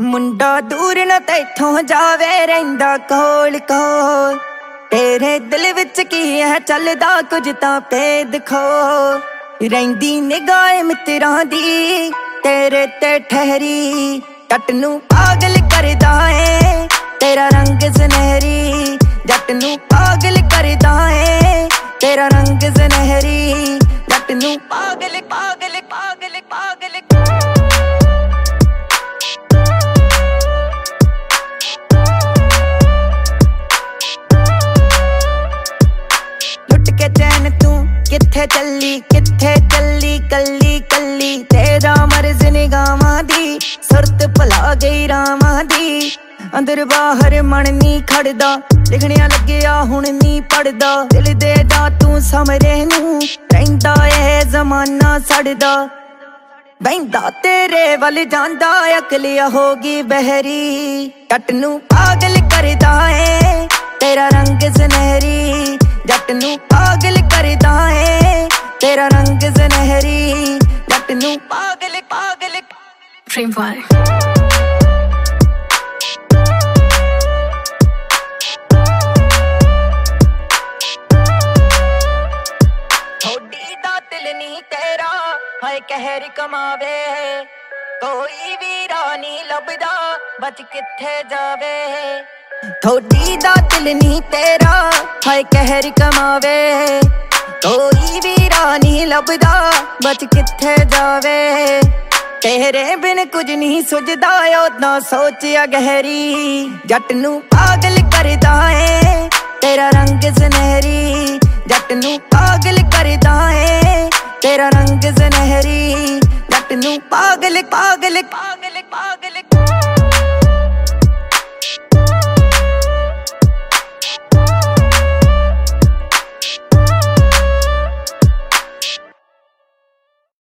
ਮੁੰਡਾ ਦੂਰ ਨਾ ਤੈਥੋਂ ਜਾਵੇ ਰਹਿੰਦਾ ਕੋਲ ਕੋਲ। ਤੇਰੇ ਦਿਲ ਵਿੱਚ ਕੀ ਹੈ ਚੱਲਦਾ ਕੁਝ ਤਾਂ ਭੇਦ ਖੋ। ਰਹਿੰਦੀ ਨਿਗਾਹ ਮਿੱਤਰਾਂ ਦੀ ਤੇਰੇ ਤੇ ਠਹਿਰੀ। ਜੱਟ ਨੂੰ ਪਾਗਲ ਕਰਦਾ ਏ ਤੇਰਾ ਰੰਗ ਸੁਨਹਿਰੀ। ਜੱਟ ਨੂੰ ਪਾਗਲ ਕਰਦਾ ਏ ਤੇਰਾ ਰੰਗ ਸੁਨਹਿਰੀ। ਜੱਟ ਨੂੰ ਪਾਗਲ ਪਾਗਲ ਪਾਗਲ ਪਾਗਲ ਚੈਨ ਤੂੰ ਕਿੱਥੇ ਚੱਲੀ ਕੱਲੀ ਕੱਲੀ। ਤੇਰਾ ਮਰਜ਼ ਨਿਗਾਵਾਂ ਦੀ ਸੁਰਤ ਭੁਲਾ ਗਈ ਰਾਵਾਂ ਦੀ। ਅੰਦਰ ਬਾਹਰ ਮਨ ਨੀ ਖੜਦਾ ਲਿਖਣਿਆ ਲੱਗਿਆ ਹੁਣ ਨੀ ਪੜਦਾ। ਦਿਲ ਦੇ ਦਾ ਤੂੰ ਸਮਰੇ ਨੂੰ ਰਹਿੰਦਾ ਇਹ ਜ਼ਮਾਨਾ ਸੜਦਾ। ਬਹਿੰਦਾ ਤੇਰੇ ਵੱਲ ਜਾਂਦਾ ਅਕਲੀਆ ਹੋ ਗਈ ਬਹਿਰੀ। ਜੱਟ ਨੂੰ ਪਾਗਲ ਕਰਦਾ ਏ ਤੇਰਾ ਰੰਗ ਸੁਨਹਿਰੀ। ਜੱਟ ਨੂੰ ਪਾਗਲ ਕਰਦਾ ਏ ਤੇਰਾ ਰੰਗ ਸੁਨਹਿਰੀ। ਜੱਟ ਨੂੰ ਪਾਗਲ ਪਾਗਲ Dream Vibe। ਥੋੜੀ ਦਾ ਦਿਲ ਨੀ ਤੇਰਾ ਹਾਏ ਕਹਿਰ ਕਮਾਵੇ। ਕੋਈ ਵੀਰਾ ਨੀ ਲੱਭਦਾ ਬਚ ਕਿੱਥੇ ਜਾਵੇ। ਥੋੜੀ ਦਾ ਦਿਲ ਨੀ ਤੇਰਾ ਹਾਏ ਕਹਿਰ ਕਮਾਵੇ। ਕੋਈ ਵੀਰਾ ਨੀ ਲੱਭਦਾ ਬਚ ਕਿੱਥੇ ਜਾਵੇ। ਤੇਰੇ ਬਿਨ ਕੁਝ ਨਹੀਂ ਸੁਝਦਾ ਓਦਾਂ ਸੋਚਿਆ ਗਹਿਰੀ। ਜੱਟ ਨੂੰ ਪਾਗਲ ਕਰਦਾ ਏ ਤੇਰਾ ਰੰਗ ਸੁਨਹਿਰੀ। ਜੱਟ ਨੂੰ ਪਾਗਲ ਕਰਦਾ ਏ ਤੇਰਾ ਰੰਗ ਸੁਨਹਿਰੀ। ਜੱਟ ਨੂੰ ਪਾਗਲ ਪਾਗਲ ਪਾਗਲ ਪਾਗਲ